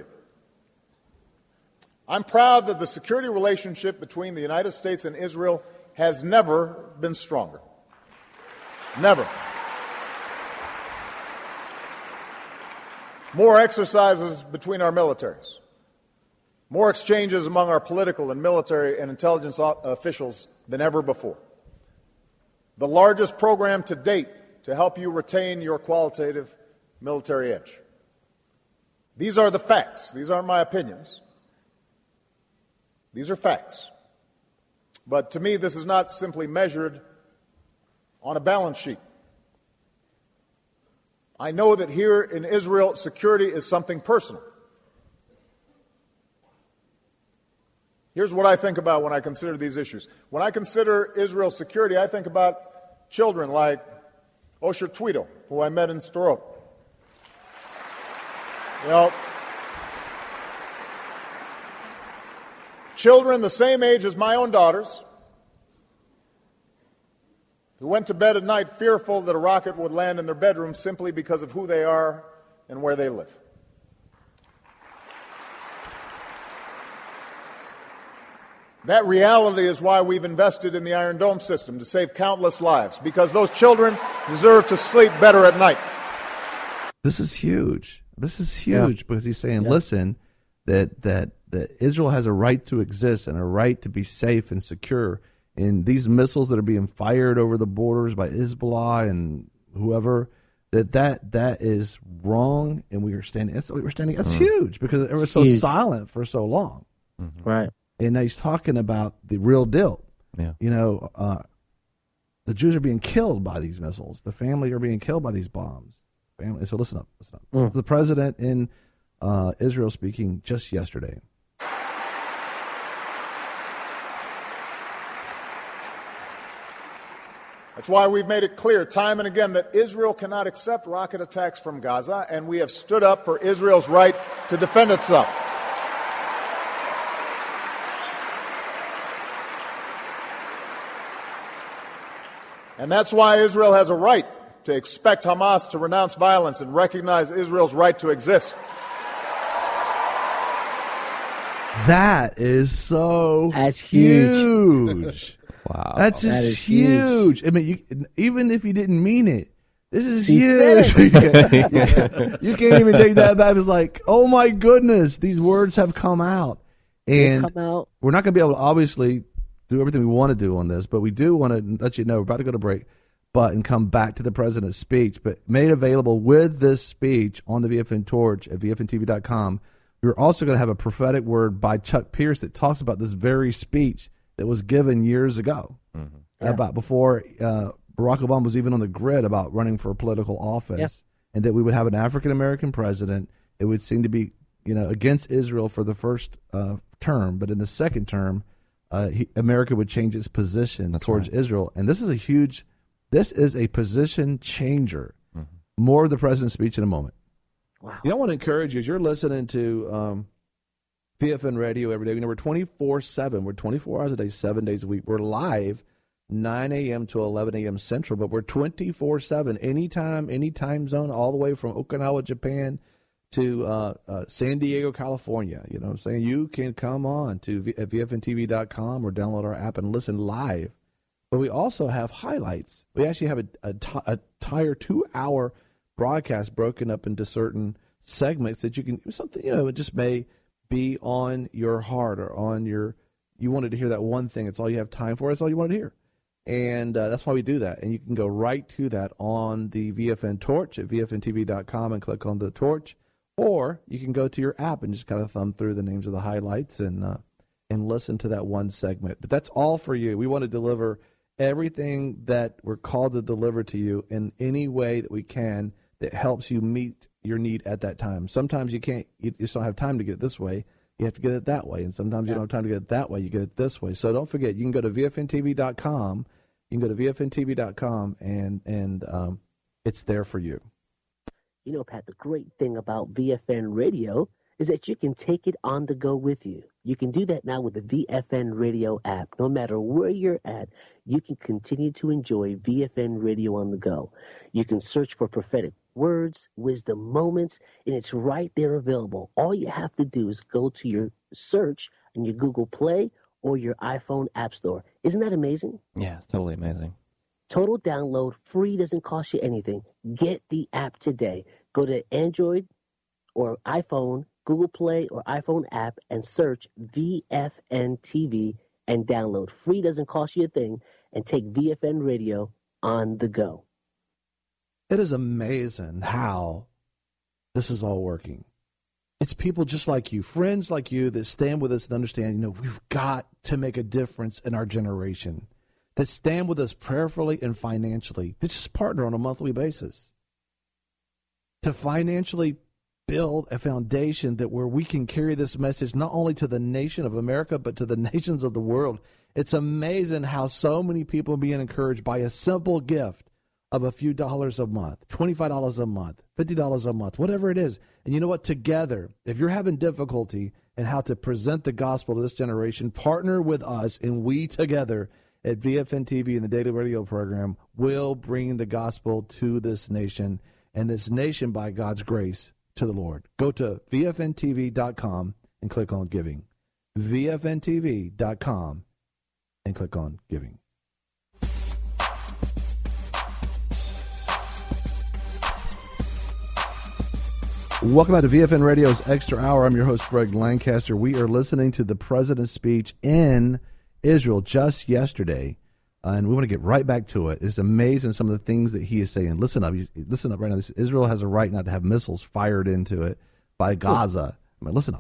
I'm proud that the security relationship between the United States and Israel has never been stronger. Never. More exercises between our militaries. More exchanges among our political and military and intelligence officials than ever before. The largest program to date to help you retain your qualitative military edge. These are the facts. These aren't my opinions. These are facts. But to me, this is not simply measured on a balance sheet. I know that here in Israel, security is something personal. Here's what I think about when I consider these issues. When I consider Israel's security, I think about children like Osher Tweedle, who I met in Sderot. You know, children the same age as my own daughters who went to bed at night fearful that a rocket would land in their bedroom simply because of who they are and where they live. That reality is why we've invested in the Iron Dome system, to save countless lives, because those children deserve to sleep better at night. This is huge. This is huge yeah. because he's saying, yeah. listen, that, that that Israel has a right to exist and a right to be safe and secure. And these missiles that are being fired over the borders by Hezbollah and whoever, that that, that is wrong. And we are standing. That's we're standing. That's mm-hmm. huge because it was so huge. silent for so long. Mm-hmm. Right. And now he's talking about the real deal. Yeah. You know, uh, the Jews are being killed by these missiles. The family are being killed by these bombs. Family. So listen up. Listen up. Mm. The president in uh, Israel speaking just yesterday. That's why we've made it clear time and again that Israel cannot accept rocket attacks from Gaza, and we have stood up for Israel's right to defend itself. And that's why Israel has a right to expect Hamas to renounce violence and recognize Israel's right to exist. That is so That's huge. huge. Wow. That's just That is huge. I mean, you, even if you didn't mean it, this is He huge. said You can't even take that back. It's like, oh my goodness, these words have come out. They And come out. we're not going to be able to obviously do everything we want to do on this, but we do want to let you know we're about to go to break, but and come back to the president's speech, but made available with this speech on the V F N Torch at V F N T V dot com. We're also going to have a prophetic word by Chuck Pierce that talks about this very speech that was given years ago, Mm-hmm. Yeah. about before uh, Barack Obama was even on the grid about running for political office, Yeah. and that we would have an African American president. It would seem to be, you know, against Israel for the first uh, term, but in the second term, uh, he, America would change its position That's towards right. Israel, and this is a huge, this is a position changer. Mm-hmm. More of the president's speech in a moment. Wow. You know, I want to encourage you as you're listening to um, P F N Radio every day. You know, we're twenty-four seven. We're twenty-four hours a day, seven days a week. We're live nine a.m. to eleven a.m. Central, but we're twenty-four seven. Anytime, any time zone, all the way from Okinawa, Japan to uh, uh, San Diego, California. You know what I'm saying? You can come on to v- at V F N T V dot com or download our app and listen live. But we also have highlights. We actually have a, a, t- a entire two-hour broadcast broken up into certain segments that you can, something, you know, it just may be on your heart or on your, you wanted to hear that one thing. It's all you have time for. It's all you wanted to hear. And uh, that's why we do that. And you can go right to that on the V F N Torch at V F N T V dot com and click on the torch. Or you can go to your app and just kind of thumb through the names of the highlights and uh, and listen to that one segment. But that's all for you. We want to deliver everything that we're called to deliver to you in any way that we can that helps you meet your need at that time. Sometimes you can't, you just don't have time to get it this way. You have to get it that way. And sometimes you don't have time to get it that way. You get it this way. So don't forget, you can go to V F N T V dot com. You can go to V F N T V dot com and, and um, it's there for you. You know, Pat, the great thing about V F N Radio is that you can take it on the go with you. You can do that now with the V F N Radio app. No matter where you're at, you can continue to enjoy V F N Radio on the go. You can search for prophetic words, wisdom moments, and it's right there available. All you have to do is go to your search in your Google Play or your iPhone App Store. Isn't that amazing? Yeah, it's totally amazing. Total download, free, doesn't cost you anything. Get the app today. Go to Android or iPhone, Google Play or iPhone app and search V F N T V and download. Free, doesn't cost you a thing, and take V F N Radio on the go. It is amazing how this is all working. It's people just like you, friends like you that stand with us and understand, you know, we've got to make a difference in our generation, that stand with us prayerfully and financially, that just partner on a monthly basis to financially build a foundation that where we can carry this message not only to the nation of America, but to the nations of the world. It's amazing how so many people are being encouraged by a simple gift of a few dollars a month, twenty-five dollars a month, fifty dollars a month, whatever it is. And you know what? Together, if you're having difficulty in how to present the gospel to this generation, partner with us, and we together at V F N T V and the Daily Radio program will bring the gospel to this nation, and this nation, by God's grace, to the Lord. Go to V F N T V dot com and click on giving. V F N T V dot com and click on giving. Welcome back to V F N Radio's Extra Hour. I'm your host, Greg Lancaster. We are listening to the president's speech in Israel just yesterday, uh, and we want to get right back to it. It's amazing some of the things that he is saying. Listen up. Listen up right now. This, Israel has a right not to have missiles fired into it by Gaza. I mean, listen up.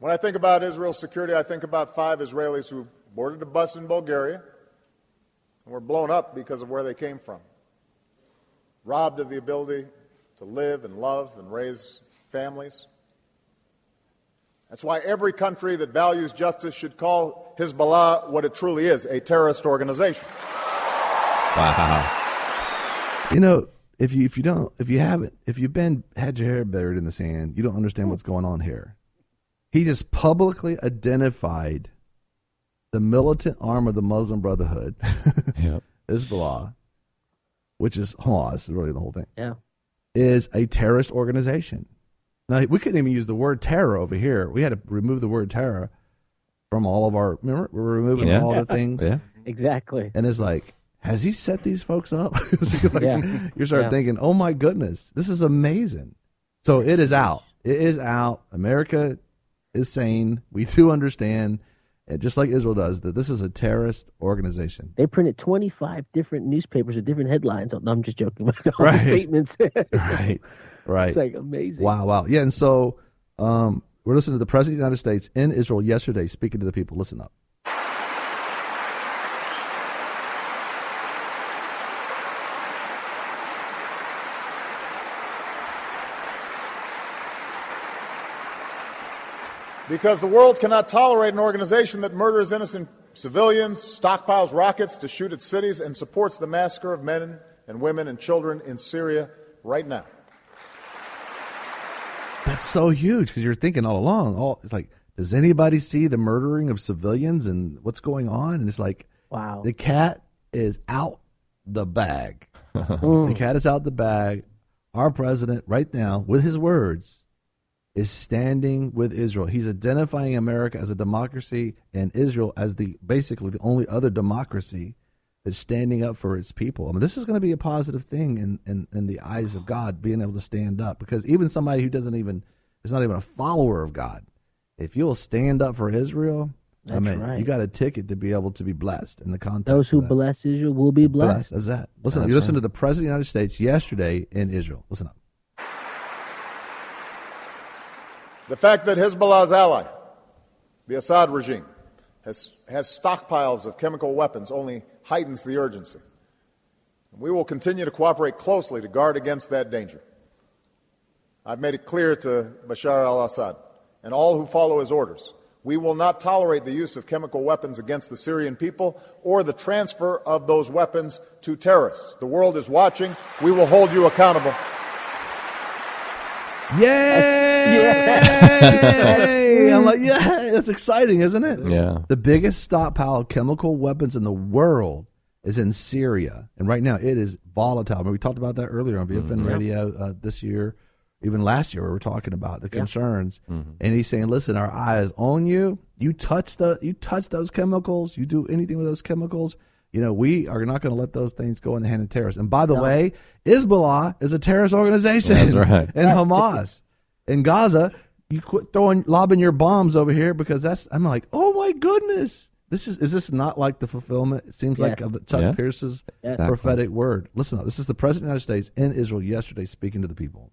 When I think about Israel's security, I think about five Israelis who boarded a bus in Bulgaria and were blown up because of where they came from, robbed of the ability to live and love and raise families. That's why every country that values justice should call Hezbollah what it truly is, a terrorist organization. Wow. You know, if you if you don't if you haven't if you've been had your hair buried in the sand, you don't understand what's going on here. He just publicly identified the militant arm of the Muslim Brotherhood, Yep. Hezbollah, which is Hamas, is really the whole thing, Yeah. is a terrorist organization. Now, we couldn't even use the word terror over here. We had to remove the word terror from all of our, remember, we're removing Yeah. all the things. Yeah. Exactly. And it's like, has he set these folks up? Like, Yeah. You start Yeah. thinking, oh my goodness, this is amazing. So it is out. It is out. America is saying, we do understand, and just like Israel does, that this is a terrorist organization. They printed twenty-five different newspapers with different headlines. No, I'm just joking about all Right. the statements. Right, right. It's like amazing. Wow, wow. Yeah, and so um, we're listening to the President of the United States in Israel yesterday speaking to the people. Listen up. Because the world cannot tolerate an organization that murders innocent civilians, stockpiles rockets to shoot at cities, and supports the massacre of men and women and children in Syria right now. That's so huge because you're thinking all along, all it's like, does anybody see the murdering of civilians and what's going on? And it's like, Wow. the cat is out the bag. Mm. The cat is out the bag. Our president, right now, with his words, is standing with Israel. He's identifying America as a democracy and Israel as the basically the only other democracy that's standing up for its people. I mean, this is going to be a positive thing in, in, in the eyes of God, being able to stand up. Because even somebody who doesn't even, is not even a follower of God, if you'll stand up for Israel, I That's mean, right. you got a ticket to be able to be blessed in the context Those who of that. bless Israel will be blessed. Blessed as that. Listen, That's you listen right. to the President of the United States yesterday in Israel. Listen up. The fact that Hezbollah's ally, the Assad regime, has, has stockpiles of chemical weapons only heightens the urgency. We will continue to cooperate closely to guard against that danger. I've made it clear to Bashar al-Assad and all who follow his orders, we will not tolerate the use of chemical weapons against the Syrian people or the transfer of those weapons to terrorists. The world is watching. We will hold you accountable. Yay! I'm like, yeah, that's exciting, isn't it? Yeah. The biggest stockpile of chemical weapons in the world is in Syria. And right now it is volatile. I mean, we talked about that earlier on V F N Mhm. Radio uh, this year, even last year we were talking about the Yeah. concerns. Mhm. And he's saying, listen, our eye is on you. You touch the you touch those chemicals, you do anything with those chemicals, you know, we are not going to let those things go in the hand of terrorists. And by the No. way, Hezbollah is a terrorist organization. That's right. And Hamas. In Gaza, you quit throwing, lobbing your bombs over here because that's, I'm like, oh my goodness. This is, is this not like the fulfillment, it seems Yeah. like, of the Chuck Yeah. Pierce's Yes. Exactly. prophetic word? Listen up. This is the President of the United States in Israel yesterday speaking to the people.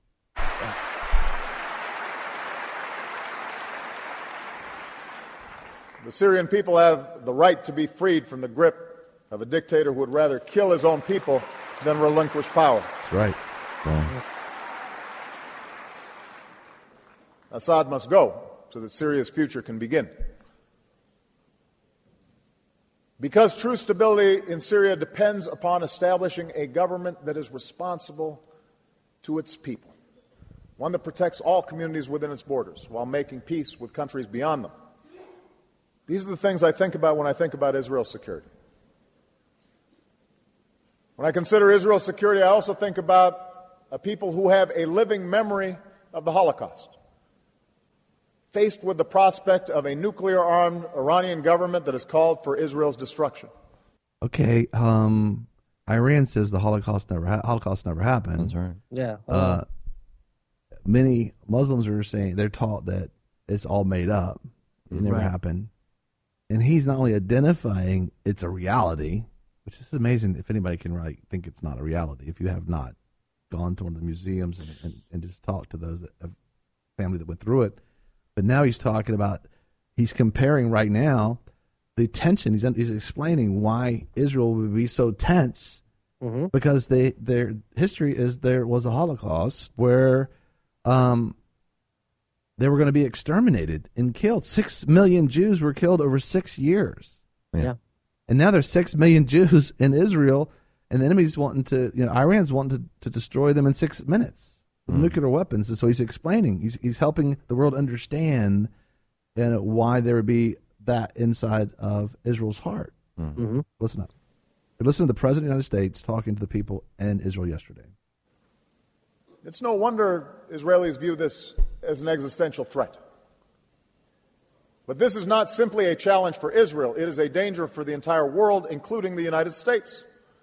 The Syrian people have the right to be freed from the grip of a dictator who would rather kill his own people than relinquish power. That's right. Yeah. Assad must go so that Syria's future can begin. Because true stability in Syria depends upon establishing a government that is responsible to its people, one that protects all communities within its borders while making peace with countries beyond them. These are the things I think about when I think about Israel's security. When I consider Israel's security, I also think about a people who have a living memory of the Holocaust. Faced with the prospect of a nuclear-armed Iranian government that has called for Israel's destruction. Okay. Um, Iran says the Holocaust never ha- Holocaust never happened. That's right. Yeah. Uh, many Muslims are saying they're taught that it's all made up. It never Right. happened. And he's not only identifying it's a reality, which is amazing if anybody can really think it's not a reality. If you have not gone to one of the museums and, and, and just talked to those that have family that went through it, But now he's talking about, he's comparing right now the tension. He's he's explaining why Israel would be so tense, mm-hmm. because they their history is there was a Holocaust where um, they were going to be exterminated and killed. Six million Jews were killed over six years. Yeah. yeah. And now there's six million Jews in Israel, and the enemy's wanting to, you know, Iran's wanting to, to destroy them in six minutes with mm. nuclear weapons. And so he's explaining, he's he's helping the world understand and why there would be that inside of Israel's heart. Mm-hmm. Listen up. Listen to the President of the United States talking to the people in Israel yesterday. It's no wonder Israelis view this as an existential threat. But this is not simply a challenge for Israel. It is a danger for the entire world, including the United States.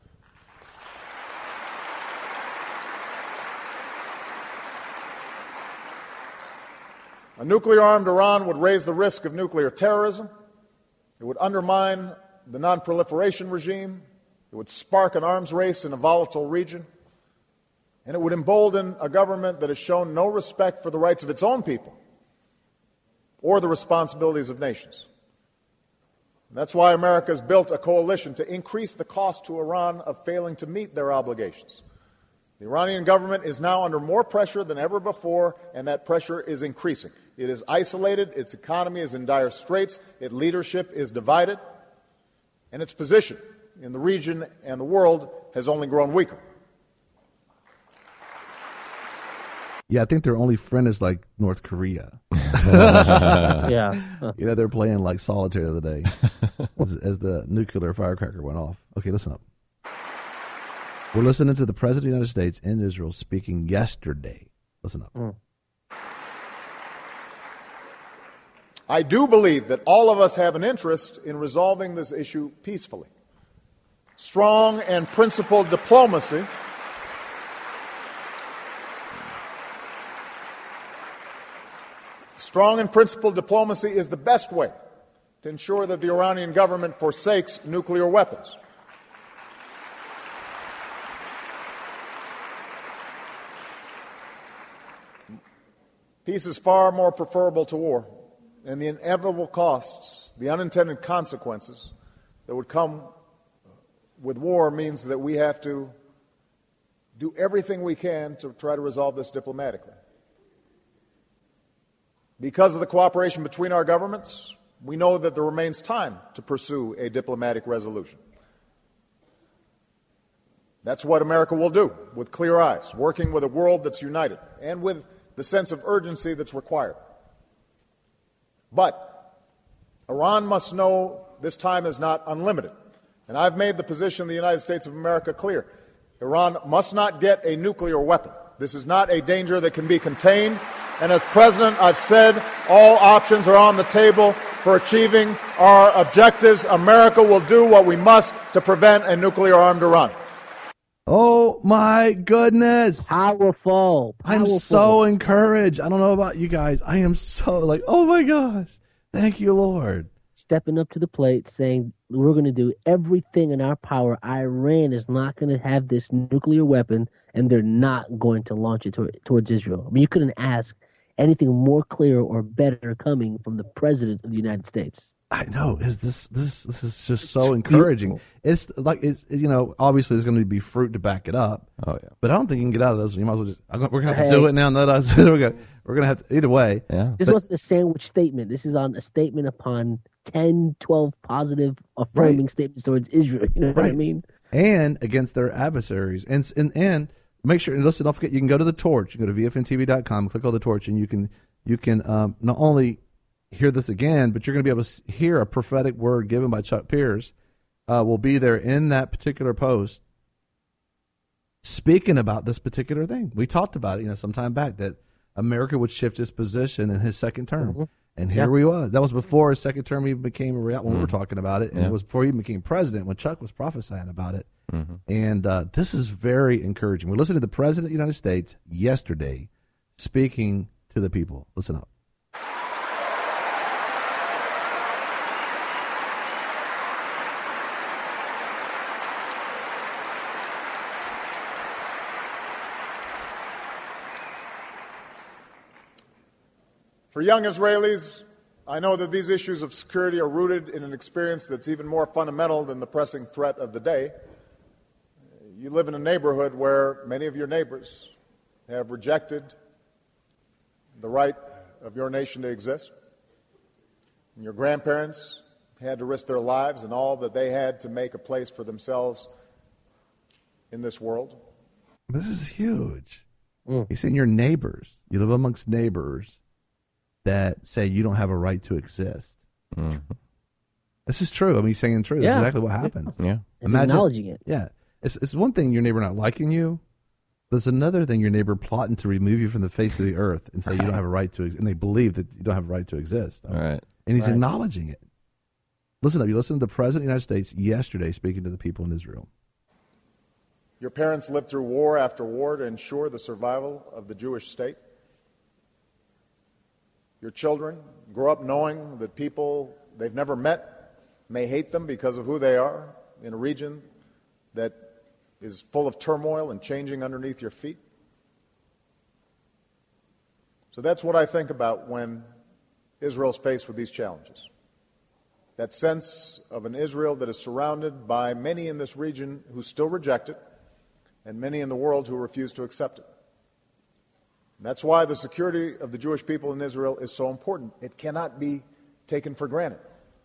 A nuclear-armed Iran would raise the risk of nuclear terrorism. It would undermine the non-proliferation regime. It would spark an arms race in a volatile region. And it would embolden a government that has shown no respect for the rights of its own people or the responsibilities of nations. And that's why America has built a coalition to increase the cost to Iran of failing to meet their obligations. The Iranian government is now under more pressure than ever before, and that pressure is increasing. It is isolated, its economy is in dire straits, its leadership is divided, and its position in the region and the world has only grown weaker. Yeah, I think their only friend is like North Korea. yeah. You know, they're playing like solitaire the other day as, as the nuclear firecracker went off. Okay, listen up. We're listening to the President of the United States in Israel speaking yesterday. Listen up. Mm. I do believe that all of us have an interest in resolving this issue peacefully. Strong and principled diplomacy Strong and principled diplomacy is the best way to ensure that the Iranian government forsakes nuclear weapons. Peace is far more preferable to war, and the inevitable costs, the unintended consequences that would come with war means that we have to do everything we can to try to resolve this diplomatically. Because of the cooperation between our governments, we know that there remains time to pursue a diplomatic resolution. That's what America will do with clear eyes, working with a world that's united and with the sense of urgency that's required. But Iran must know this time is not unlimited. And I've made the position of the United States of America clear. Iran must not get a nuclear weapon. This is not a danger that can be contained. And as President, I've said all options are on the table for achieving our objectives. America will do what we must to prevent a nuclear-armed Iran. Oh, my goodness. Powerful. Powerful. I'm so encouraged. I don't know about you guys. I am so like, oh, my gosh. Thank you, Lord. Stepping up to the plate, saying we're going to do everything in our power. Iran is not going to have this nuclear weapon, and they're not going to launch it toward, towards Israel. I mean, you couldn't ask anything more clear or better coming from the President of the United States. I know. Is this this this is just it's so encouraging. Beautiful. It's like it's you know obviously there's going to be fruit to back it up. Oh yeah. But I don't think you can get out of this. You might as well just. We're going to have to hey. do it now. That I said we're going we're going to have to either way. Yeah. This but, wasn't a sandwich statement. This is on a statement upon ten, twelve positive affirming right. statements towards Israel. You know right. what I mean? And against their adversaries. And and and make sure and listen. Don't forget you can go to the Torch. You go to V F N T V dot com. Click on the Torch, and you can you can um, not only hear this again, but you're going to be able to hear a prophetic word given by Chuck Pierce. Uh, will be there in that particular post, speaking about this particular thing. We talked about it, you know, some time back that America would shift its position in his second term, mm-hmm. and here yeah. we was. That was before his second term even became a reality when mm-hmm. we were talking about it, and yeah. it was before he even became president when Chuck was prophesying about it. Mm-hmm. And uh, this is very encouraging. We're listening to the President of the United States yesterday speaking to the people. Listen up. For young Israelis, I know that these issues of security are rooted in an experience that's even more fundamental than the pressing threat of the day. You live in a neighborhood where many of your neighbors have rejected the right of your nation to exist. And your grandparents had to risk their lives and all that they had to make a place for themselves in this world. This is huge. Mm. He's saying your neighbors. You live amongst neighbors that say you don't have a right to exist. Mm-hmm. This is true. I mean, he's saying true. This yeah. is exactly what happens. Yeah. It's Imagine, acknowledging it. Yeah. It's, it's one thing your neighbor not liking you, but it's another thing your neighbor plotting to remove you from the face of the earth and say right. you don't have a right to exist. And they believe that you don't have a right to exist. All right. And he's right. acknowledging it. Listen up. You listened to the President of the United States yesterday speaking to the people in Israel. Your parents lived through war after war to ensure the survival of the Jewish state. Your children grow up knowing that people they've never met may hate them because of who they are in a region that is full of turmoil and changing underneath your feet. So that's what I think about when Israel's faced with these challenges. That sense of an Israel that is surrounded by many in this region who still reject it, and many in the world who refuse to accept it. And that's why the security of the Jewish people in Israel is so important. It cannot be taken for granted.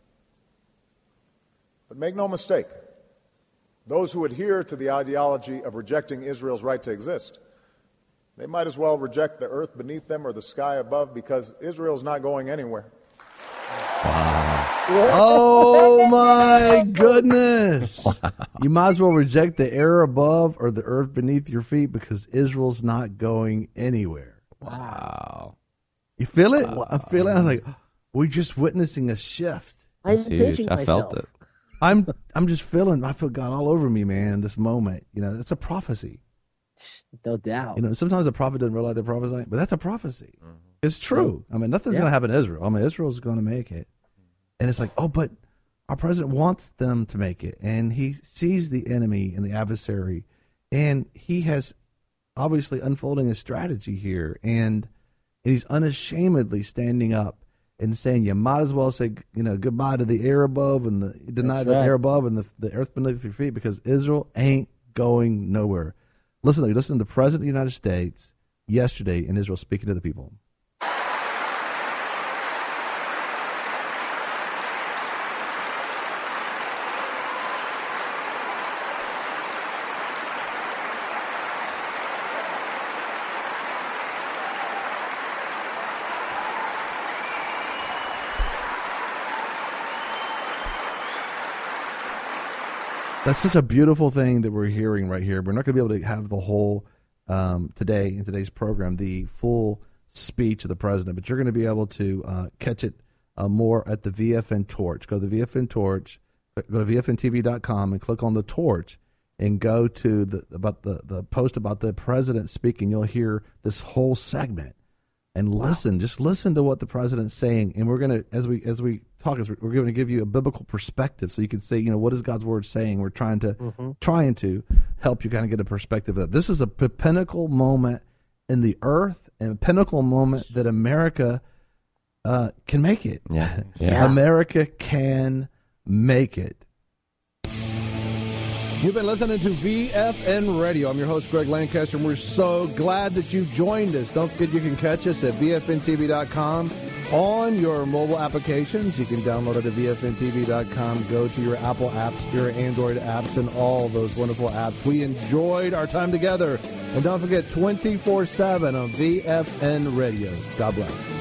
But make no mistake, those who adhere to the ideology of rejecting Israel's right to exist, they might as well reject the earth beneath them or the sky above, because Israel's not going anywhere. Oh my goodness. Wow. You might as well reject the air above or the earth beneath your feet, because Israel's not going anywhere. Wow. You feel it? Wow. I feel it. I was like, we're just witnessing a shift. I'm pinching I myself. felt it. I'm I'm just feeling, I feel God all over me, man, this moment. You know, it's a prophecy. No doubt. You know, sometimes a prophet doesn't realize they're prophesying, but that's a prophecy. Mm-hmm. It's true. I mean, nothing's yeah. going to happen to Israel. I mean, Israel's going to make it. And it's like, oh, but our president wants them to make it. And he sees the enemy and the adversary. And he has obviously unfolding a strategy here. And, and he's unashamedly standing up and saying, you might as well say, you know, goodbye to the air above and the deny That's the right. air above and the, the earth beneath your feet, because Israel ain't going nowhere. Listen to me. Listen to the President of the United States yesterday in Israel speaking to the people. That's such a beautiful thing that we're hearing right here. We're not going to be able to have the whole, um, today, in today's program, the full speech of the president, but you're going to be able to uh, catch it uh, more at the V F N Torch. Go to the V F N Torch, go to V F N T V dot com and click on the Torch and go to the about the, the post about the president speaking. You'll hear this whole segment. And listen, wow. just listen to what the president's saying. And we're going to, as we as we talk, we're going to give you a biblical perspective so you can say, you know, what is God's word saying? We're trying to mm-hmm. trying to help you kind of get a perspective of that. This is a p- pinnacle moment in the earth and a pinnacle moment that America uh, can make it. Yeah. yeah. America can make it. You've been listening to V F N Radio. I'm your host, Greg Lancaster, and we're so glad that you've joined us. Don't forget you can catch us at V F N T V dot com on your mobile applications. You can download it at V F N T V dot com. Go to your Apple apps, your Android apps, and all those wonderful apps. We enjoyed our time together. And don't forget, twenty-four seven on V F N Radio. God bless.